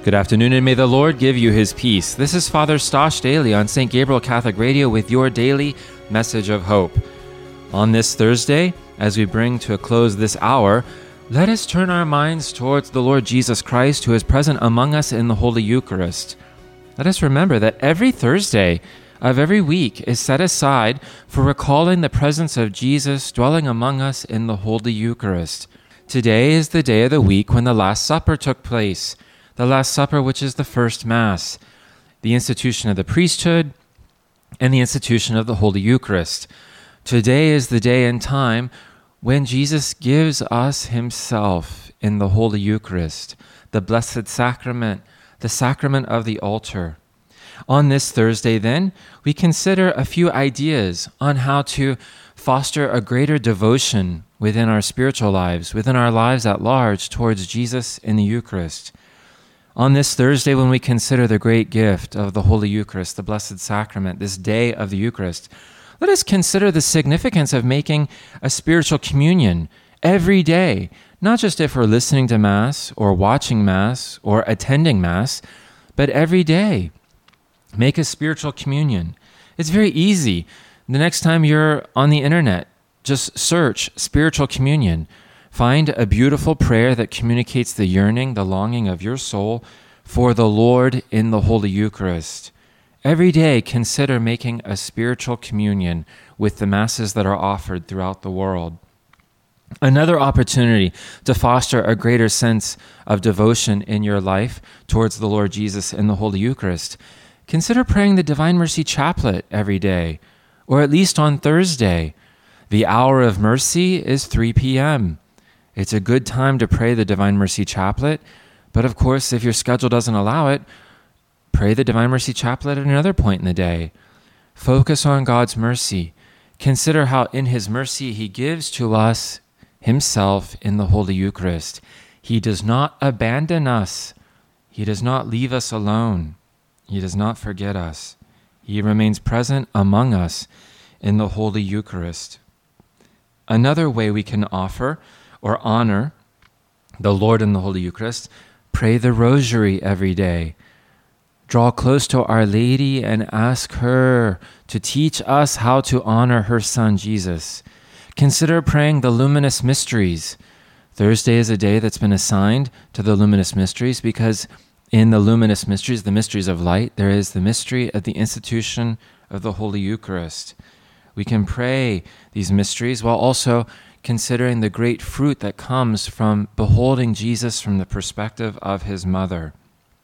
Good afternoon, and may the Lord give you his peace. This is Father Stosh Daily on St. Gabriel Catholic Radio with your daily message of hope. On this Thursday, as we bring to a close this hour, let us turn our minds towards the Lord Jesus Christ, who is present among us in the Holy Eucharist. Let us remember that every Thursday of every week is set aside for recalling the presence of Jesus dwelling among us in the Holy Eucharist. Today is the day of the week when the Last Supper took place. The Last Supper, which is the first Mass, the institution of the priesthood, and the institution of the Holy Eucharist. Today is the day and time when Jesus gives us himself in the Holy Eucharist, the Blessed Sacrament, the sacrament of the altar. On this Thursday, then, we consider a few ideas on how to foster a greater devotion within our spiritual lives, within our lives at large, towards Jesus in the Eucharist. On this Thursday, when we consider the great gift of the Holy Eucharist, the Blessed Sacrament, this day of the Eucharist, let us consider the significance of making a spiritual communion every day, not just if we're listening to Mass or watching Mass or attending Mass, but every day. Make a spiritual communion. It's very easy. The next time you're on the internet, just search spiritual communion. Find a beautiful prayer that communicates the yearning, the longing of your soul for the Lord in the Holy Eucharist. Every day, consider making a spiritual communion with the Masses that are offered throughout the world. Another opportunity to foster a greater sense of devotion in your life towards the Lord Jesus in the Holy Eucharist. Consider praying the Divine Mercy Chaplet every day, or at least on Thursday. The hour of mercy is 3 p.m. It's a good time to pray the Divine Mercy Chaplet, but of course, if your schedule doesn't allow it, pray the Divine Mercy Chaplet at another point in the day. Focus on God's mercy. Consider how in his mercy he gives to us himself in the Holy Eucharist. He does not abandon us. He does not leave us alone. He does not forget us. He remains present among us in the Holy Eucharist. Another way we can offer or honor the Lord in the Holy Eucharist, pray the Rosary every day. Draw close to Our Lady and ask her to teach us how to honor her Son, Jesus. Consider praying the Luminous Mysteries. Thursday is a day that's been assigned to the Luminous Mysteries because in the Luminous Mysteries, the mysteries of light, there is the mystery of the institution of the Holy Eucharist. We can pray these mysteries while also considering the great fruit that comes from beholding Jesus from the perspective of his mother.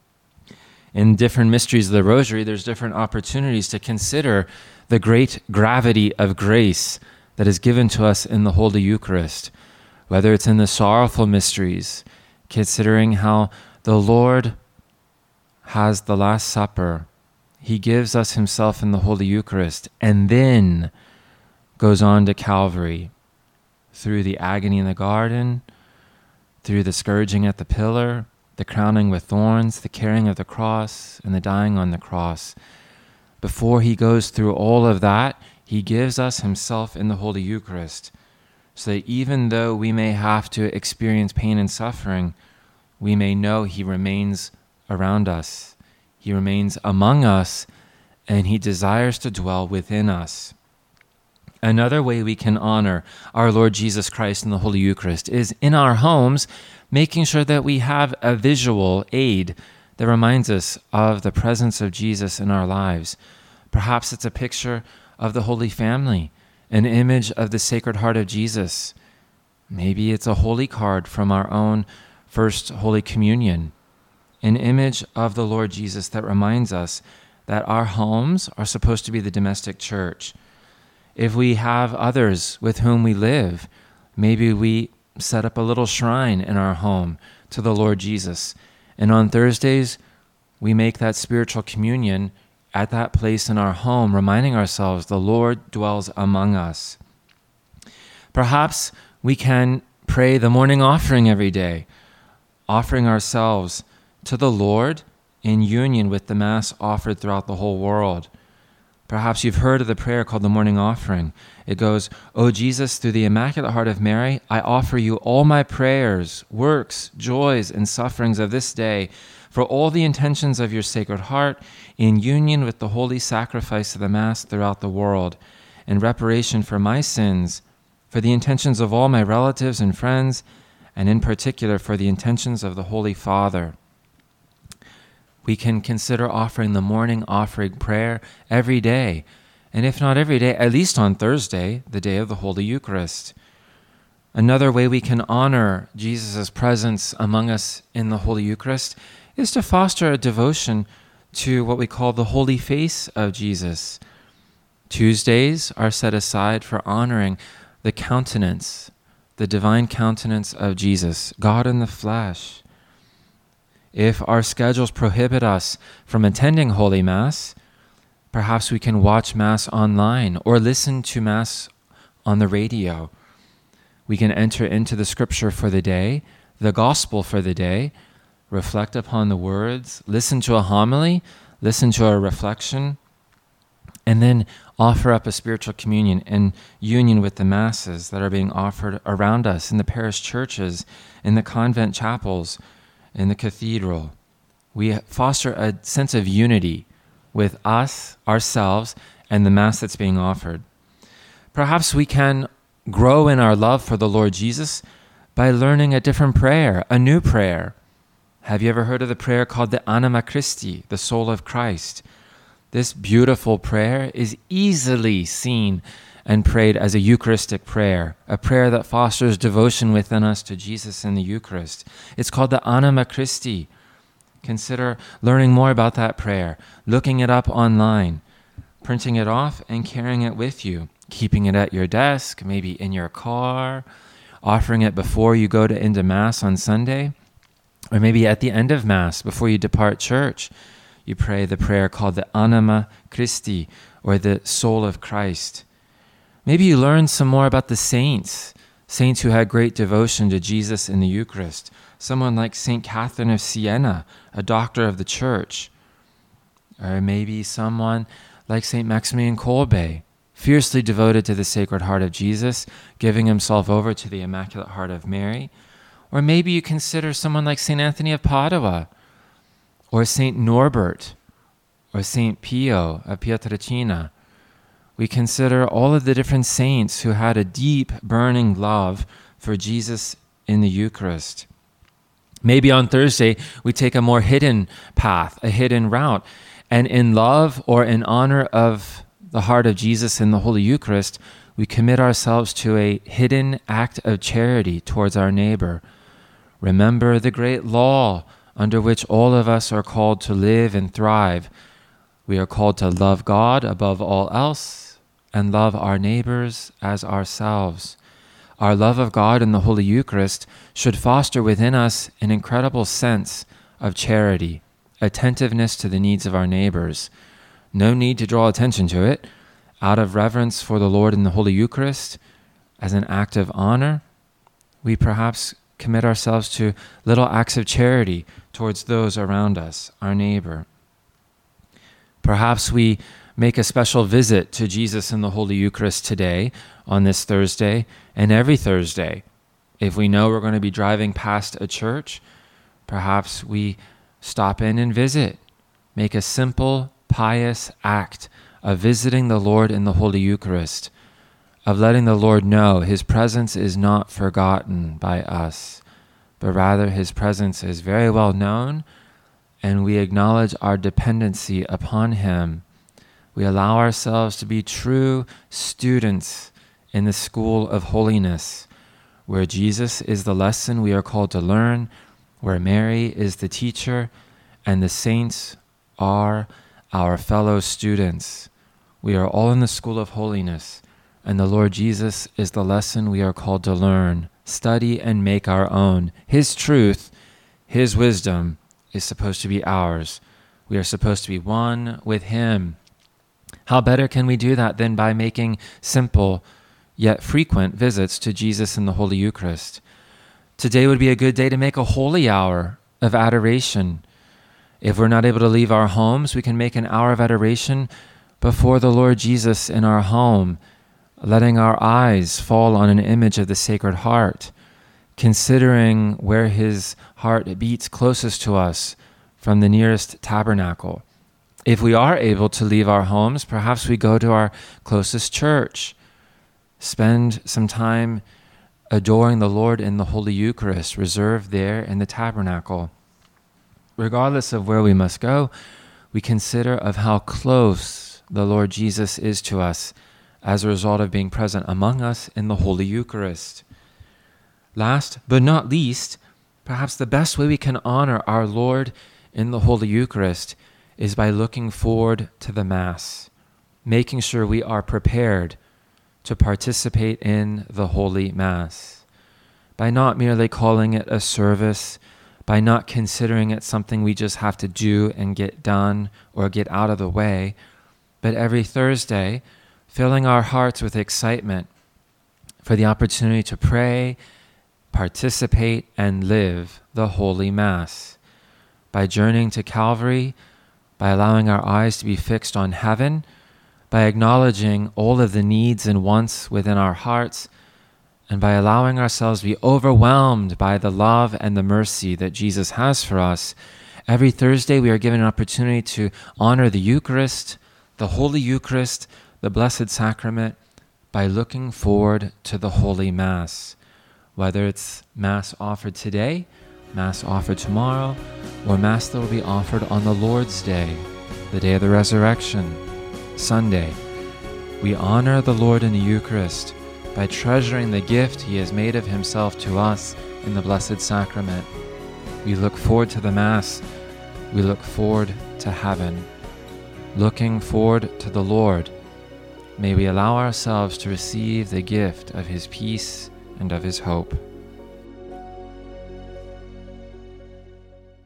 In different mysteries of the Rosary, there's different opportunities to consider the great gravity of grace that is given to us in the Holy Eucharist, whether it's in the sorrowful mysteries, considering how the Lord has the Last Supper. He gives us himself in the Holy Eucharist and then goes on to Calvary through the agony in the garden, through the scourging at the pillar, the crowning with thorns, the carrying of the cross, and the dying on the cross. Before he goes through all of that, he gives us himself in the Holy Eucharist, so that even though we may have to experience pain and suffering, we may know he remains around us. He remains among us, and he desires to dwell within us. Another way we can honor our Lord Jesus Christ in the Holy Eucharist is in our homes, making sure that we have a visual aid that reminds us of the presence of Jesus in our lives. Perhaps it's a picture of the Holy Family, an image of the Sacred Heart of Jesus. Maybe it's a holy card from our own First Holy Communion, an image of the Lord Jesus that reminds us that our homes are supposed to be the domestic church. If we have others with whom we live, maybe we set up a little shrine in our home to the Lord Jesus. And on Thursdays, we make that spiritual communion at that place in our home, reminding ourselves the Lord dwells among us. Perhaps we can pray the morning offering every day, offering ourselves to the Lord in union with the Mass offered throughout the whole world. Perhaps you've heard of the prayer called the morning offering. It goes, "O Jesus, through the Immaculate Heart of Mary, I offer you all my prayers, works, joys, and sufferings of this day, for all the intentions of your Sacred Heart, in union with the holy sacrifice of the Mass throughout the world, in reparation for my sins, for the intentions of all my relatives and friends, and in particular for the intentions of the Holy Father." We can consider offering the morning offering prayer every day, and if not every day, at least on Thursday, the day of the Holy Eucharist. Another way we can honor Jesus' presence among us in the Holy Eucharist is to foster a devotion to what we call the holy face of Jesus. Tuesdays are set aside for honoring the countenance, the divine countenance of Jesus, God in the flesh. If our schedules prohibit us from attending Holy Mass, perhaps we can watch Mass online or listen to Mass on the radio. We can enter into the Scripture for the day, the Gospel for the day, reflect upon the words, listen to a homily, listen to a reflection, and then offer up a spiritual communion in union with the Masses that are being offered around us in the parish churches, in the convent chapels, in the cathedral. We foster a sense of unity with us, ourselves, and the Mass that's being offered. Perhaps we can grow in our love for the Lord Jesus by learning a different prayer, a new prayer. Have you ever heard of the prayer called the Anima Christi, the soul of Christ? This beautiful prayer is easily seen and prayed as a Eucharistic prayer, a prayer that fosters devotion within us to Jesus in the Eucharist. It's called the Anima Christi. Consider learning more about that prayer, looking it up online, printing it off and carrying it with you, keeping it at your desk, maybe in your car, offering it before you go into Mass on Sunday, or maybe at the end of Mass before you depart church. You pray the prayer called the Anima Christi, or the soul of Christ. Maybe you learn some more about the saints who had great devotion to Jesus in the Eucharist. Someone like St. Catherine of Siena, a doctor of the Church. Or maybe someone like St. Maximilian Kolbe, fiercely devoted to the Sacred Heart of Jesus, giving himself over to the Immaculate Heart of Mary. Or maybe you consider someone like St. Anthony of Padua, or St. Norbert, or St. Pio of Pietrelcina. We consider all of the different saints who had a deep, burning love for Jesus in the Eucharist. Maybe on Thursday, we take a more hidden path, a hidden route, and in love or in honor of the heart of Jesus in the Holy Eucharist, we commit ourselves to a hidden act of charity towards our neighbor. Remember the great law under which all of us are called to live and thrive. We are called to love God above all else and love our neighbors as ourselves. Our love of God in the Holy Eucharist should foster within us an incredible sense of charity, attentiveness to the needs of our neighbors. No need to draw attention to it. Out of reverence for the Lord in the Holy Eucharist, as an act of honor, we perhaps commit ourselves to little acts of charity towards those around us, our neighbor. Perhaps we make a special visit to Jesus in the Holy Eucharist today, on this Thursday, and every Thursday. If we know we're going to be driving past a church, perhaps we stop in and visit. Make a simple, pious act of visiting the Lord in the Holy Eucharist, of letting the Lord know His presence is not forgotten by us, but rather His presence is very well known, and we acknowledge our dependency upon Him. We allow ourselves to be true students in the school of holiness, where Jesus is the lesson we are called to learn, where Mary is the teacher, and the saints are our fellow students. We are all in the school of holiness, and the Lord Jesus is the lesson we are called to learn, study, and make our own. His truth, His wisdom is supposed to be ours. We are supposed to be one with Him. How better can we do that than by making simple yet frequent visits to Jesus in the Holy Eucharist? Today would be a good day to make a holy hour of adoration. If we're not able to leave our homes, we can make an hour of adoration before the Lord Jesus in our home, letting our eyes fall on an image of the Sacred Heart, considering where his heart beats closest to us from the nearest tabernacle. If we are able to leave our homes, perhaps we go to our closest church, spend some time adoring the Lord in the Holy Eucharist, reserved there in the tabernacle. Regardless of where we must go, we consider of how close the Lord Jesus is to us as a result of being present among us in the Holy Eucharist. Last but not least, perhaps the best way we can honor our Lord in the Holy Eucharist is by looking forward to the Mass, making sure we are prepared to participate in the Holy Mass, by not merely calling it a service, by not considering it something we just have to do and get done or get out of the way, but every Thursday, filling our hearts with excitement for the opportunity to pray, participate, and live the Holy Mass, by journeying to Calvary, by allowing our eyes to be fixed on heaven, by acknowledging all of the needs and wants within our hearts, and by allowing ourselves to be overwhelmed by the love and the mercy that Jesus has for us. Every Thursday we are given an opportunity to honor the Eucharist, the Holy Eucharist, the Blessed Sacrament, by looking forward to the Holy Mass, whether it's Mass offered today, Mass offered tomorrow, or Mass that will be offered on the Lord's Day, the day of the resurrection, Sunday. We honor the Lord in the Eucharist by treasuring the gift he has made of himself to us in the Blessed Sacrament. We look forward to the Mass. We look forward to heaven. Looking forward to the Lord, may we allow ourselves to receive the gift of his peace and of his hope.